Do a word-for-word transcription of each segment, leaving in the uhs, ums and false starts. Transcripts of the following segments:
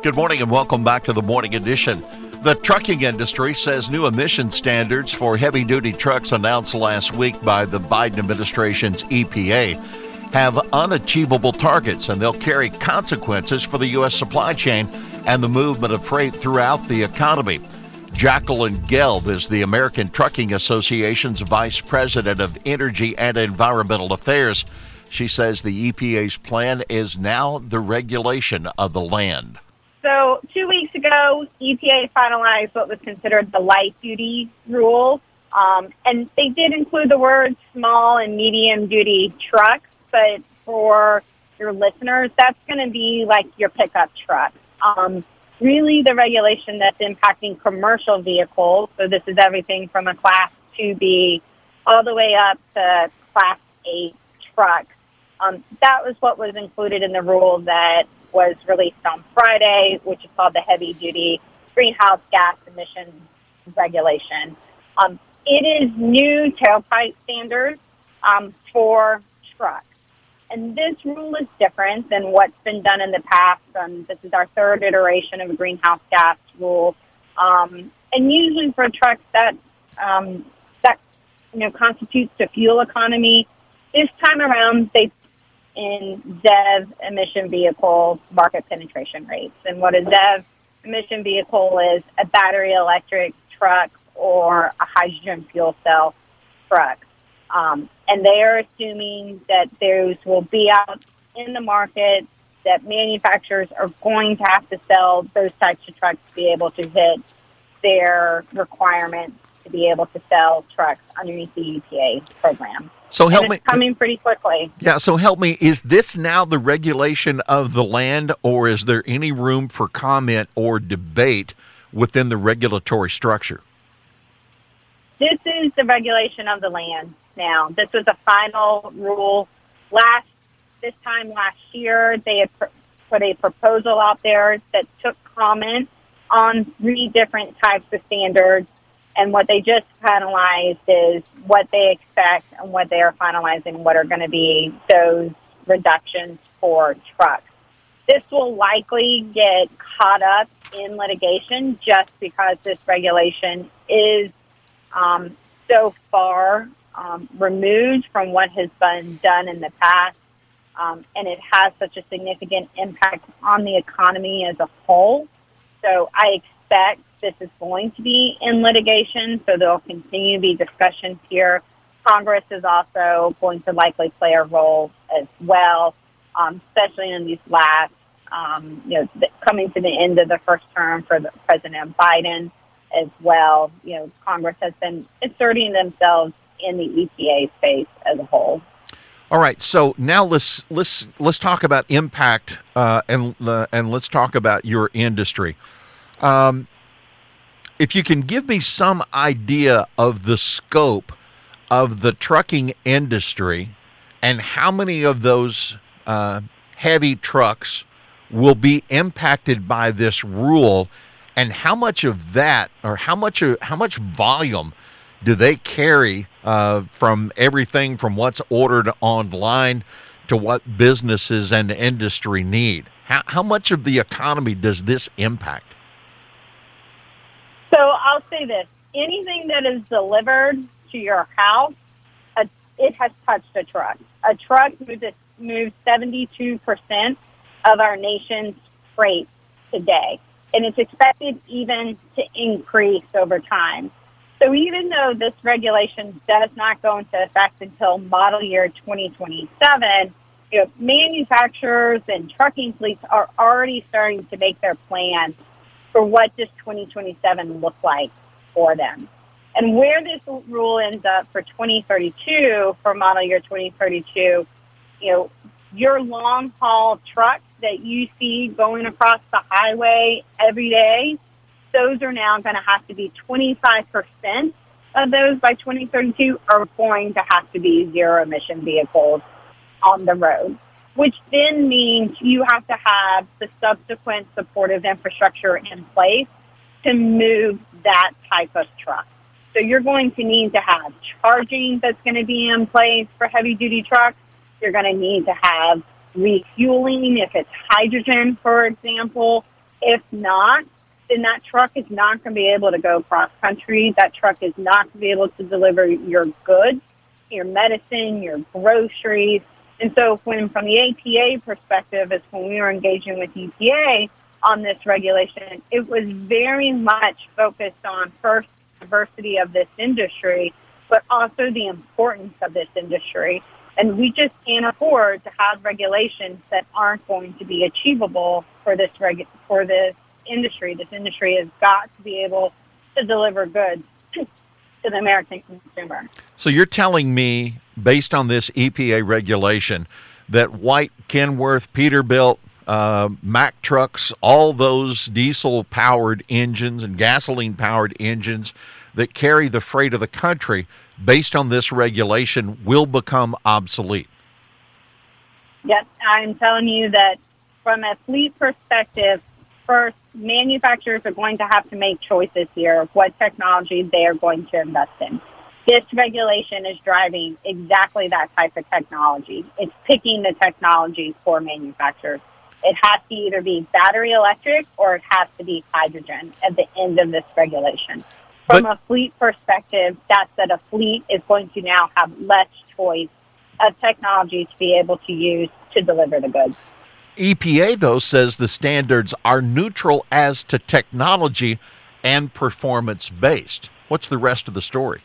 Good morning and welcome back to the Morning Edition. The trucking industry says new emission standards for heavy-duty trucks announced last week by the Biden administration's E P A have unachievable targets, and they'll carry consequences for the U S supply chain and the movement of freight throughout the economy. Jacqueline Gelb is the American Trucking Association's Vice President of Energy and Environmental Affairs. She says the E P A's plan is now the regulation of the land. So two weeks ago, E P A finalized what was considered the light-duty rule, um, and they did include the words small and medium-duty trucks, but for your listeners, that's going to be like your pickup truck. Um, really, the regulation that's impacting commercial vehicles, so this is everything from a Class two B all the way up to Class eight trucks. Um, that was what was included in the rule that was released on Friday, which is called the Heavy Duty Greenhouse Gas Emissions Regulation. Um, it is new tailpipe standards um, for trucks. And this rule is different than what's been done in the past. Um, this is our third iteration of a greenhouse gas rule. Um, and usually for trucks that, um, that you know, constitutes the fuel economy, this time around they in Z E V emission vehicle market penetration rates. And what a Z E V emission vehicle is, a battery electric truck or a hydrogen fuel cell truck. Um, and they are assuming that those will be out in the market, that manufacturers are going to have to sell those types of trucks to be able to hit their requirements to be able to sell trucks underneath the E P A program. So help and me. It's coming pretty quickly. Yeah, so help me. Is this now the regulation of the land, or is there any room for comment or debate within the regulatory structure? This is the regulation of the land now. This was a final rule. Last this time last year, they had pr- put a proposal out there that took comment on three different types of standards. And what they just finalized is what they expect and what they are finalizing, what are going to be those reductions for trucks. This will likely get caught up in litigation just because this regulation is um, so far um, removed from what has been done in the past. Um, and it has such a significant impact on the economy as a whole. So I expect this is going to be in litigation, so there will continue to be discussions here. Congress is also going to likely play a role as well, um, especially in these last, um, you know, th- coming to the end of the first term for the President Biden as well. You know, Congress has been asserting themselves in the E P A space as a whole. All right, so now let's let's let's talk about impact uh, and uh, and let's talk about your industry. Um, If you can give me some idea of the scope of the trucking industry and how many of those uh, heavy trucks will be impacted by this rule, and how much of that, or how much of, how much volume do they carry uh, from everything from what's ordered online to what businesses and industry need? How, how much of the economy does this impact? So I'll say this. Anything that is delivered to your house, uh, it has touched a truck. A truck moves, moves seventy-two percent of our nation's freight today, and it's expected even to increase over time. So even though this regulation does not go into effect until model year twenty twenty-seven, you know, manufacturers and trucking fleets are already starting to make their plans for what does twenty twenty-seven look like for them. And where this rule ends up for twenty thirty-two, for model year twenty thirty-two, you know, your long-haul trucks that you see going across the highway every day, those are now going to have to be twenty-five percent of those by twenty thirty-two are going to have to be zero-emission vehicles on the road, which then means you have to have the subsequent supportive infrastructure in place to move that type of truck. So you're going to need to have charging that's going to be in place for heavy-duty trucks. You're going to need to have refueling, if it's hydrogen, for example. If not, then that truck is not going to be able to go cross country. That truck is not going to be able to deliver your goods, your medicine, your groceries. And so when, from the A P A perspective, is when we were engaging with E P A on this regulation, it was very much focused on, first, diversity of this industry, but also the importance of this industry. And we just can't afford to have regulations that aren't going to be achievable for this regu- for this industry. This industry has got to be able to deliver goods to the American consumer. So you're telling me, based on this E P A regulation, that White, Kenworth, Peterbilt, uh, Mack trucks, all those diesel-powered engines and gasoline-powered engines that carry the freight of the country, based on this regulation, will become obsolete? Yes, I'm telling you that from a fleet perspective, first, manufacturers are going to have to make choices here of what technology they are going to invest in. This regulation is driving exactly that type of technology. It's picking the technology for manufacturers. It has to either be battery electric or it has to be hydrogen at the end of this regulation. From but, a fleet perspective, that's that a fleet is going to now have less choice of technology to be able to use to deliver the goods. E P A, though, says the standards are neutral as to technology and performance-based. What's the rest of the story?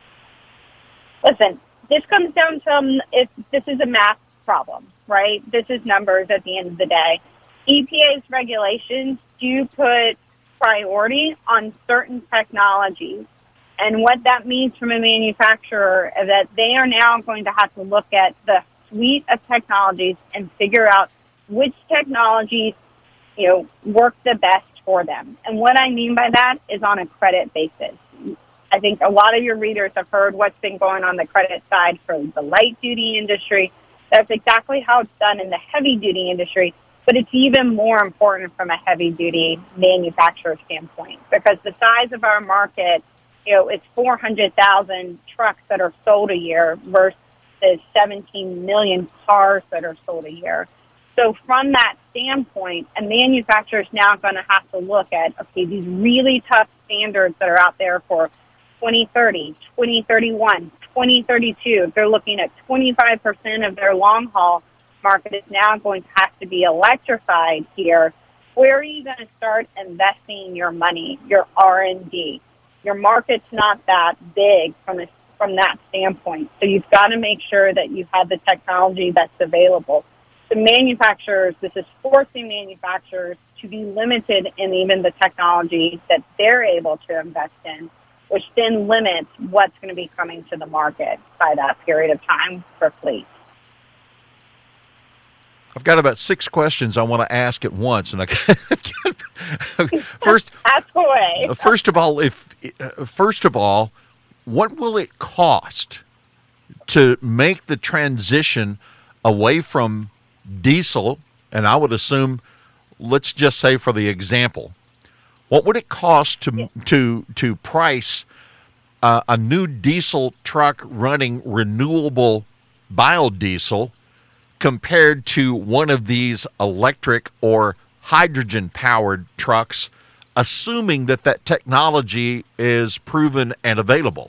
Listen, this comes down to, um, if this is a math problem, right? This is numbers at the end of the day. E P A's regulations do put priority on certain technologies. And what that means from a manufacturer is that they are now going to have to look at the suite of technologies and figure out which technologies, you know, work the best for them. And what I mean by that is on a credit basis. I think a lot of your readers have heard what's been going on the credit side for the light-duty industry. That's exactly how it's done in the heavy-duty industry, but it's even more important from a heavy-duty manufacturer standpoint because the size of our market, you know, it's four hundred thousand trucks that are sold a year versus seventeen million cars that are sold a year. So from that standpoint, a manufacturer is now going to have to look at, okay, these really tough standards that are out there for twenty thirty, twenty thirty-one, twenty thirty-two. They're looking at twenty-five percent of their long-haul market is now going to have to be electrified here. Where are you going to start investing your money, your R and D? Your market's not that big from a, from that standpoint. So you've got to make sure that you have the technology that's available. The manufacturers, this is forcing manufacturers to be limited in even the technology that they're able to invest in, which then limits what's going to be coming to the market by that period of time for fleets. I've got about six questions I want to ask at once, and I first ask away. First of all, if first of all, what will it cost to make the transition away from diesel? And I would assume, let's just say for the example, what would it cost to yeah. to to price uh, a new diesel truck running renewable biodiesel compared to one of these electric or hydrogen-powered trucks, assuming that that technology is proven and available?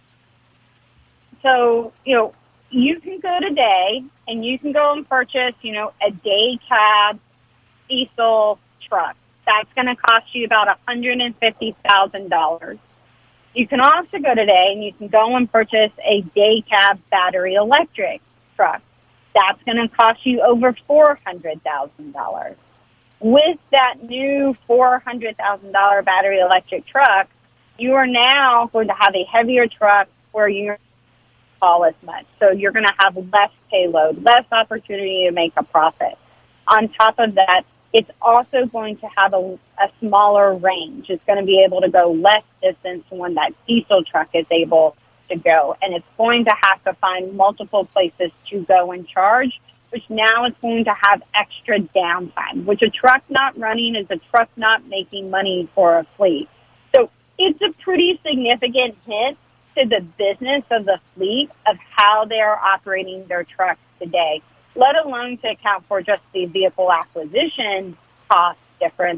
So, you know, you can go today and you can go and purchase, you know, a day cab diesel truck. That's going to cost you about one hundred fifty thousand dollars. You can also go today and you can go and purchase a day cab battery electric truck. That's going to cost you over four hundred thousand dollars. With that new four hundred thousand dollars battery electric truck, you are now going to have a heavier truck where you're haul as much. So you're going to have less payload, less opportunity to make a profit. On top of that, it's also going to have a, a smaller range. It's going to be able to go less distance than when that diesel truck is able to go. And it's going to have to find multiple places to go and charge, which now it's going to have extra downtime, which a truck not running is a truck not making money for a fleet. So it's a pretty significant hit to the business of the fleet of how they are operating their trucks today, let alone to account for just the vehicle acquisition cost difference.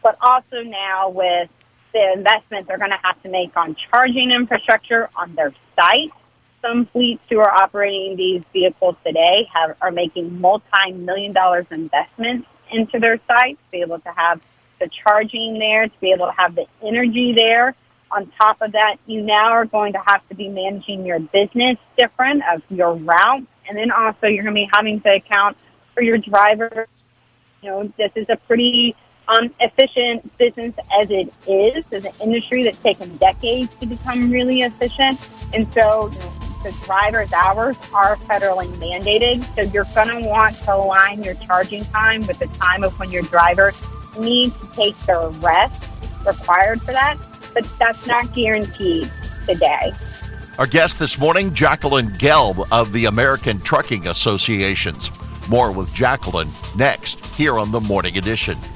but also now with the investment they're going to have to make on charging infrastructure on their site. Some fleets who are operating these vehicles today have are making multi-million dollars investments into their sites to be able to have the charging there, to be able to have the energy there. On top of that, you now are going to have to be managing your business different of your route, and then also you're going to be having to account for your driver. You know, this is a pretty um, efficient business as it is, as an industry that's taken decades to become really efficient. And so you know, the driver's hours are federally mandated. So you're going to want to align your charging time with the time of when your driver needs to take their rest required for that. But that's not guaranteed today. Our guest this morning, Jacqueline Gelb of the American Trucking Associations. More with Jacqueline next here on The Morning Edition.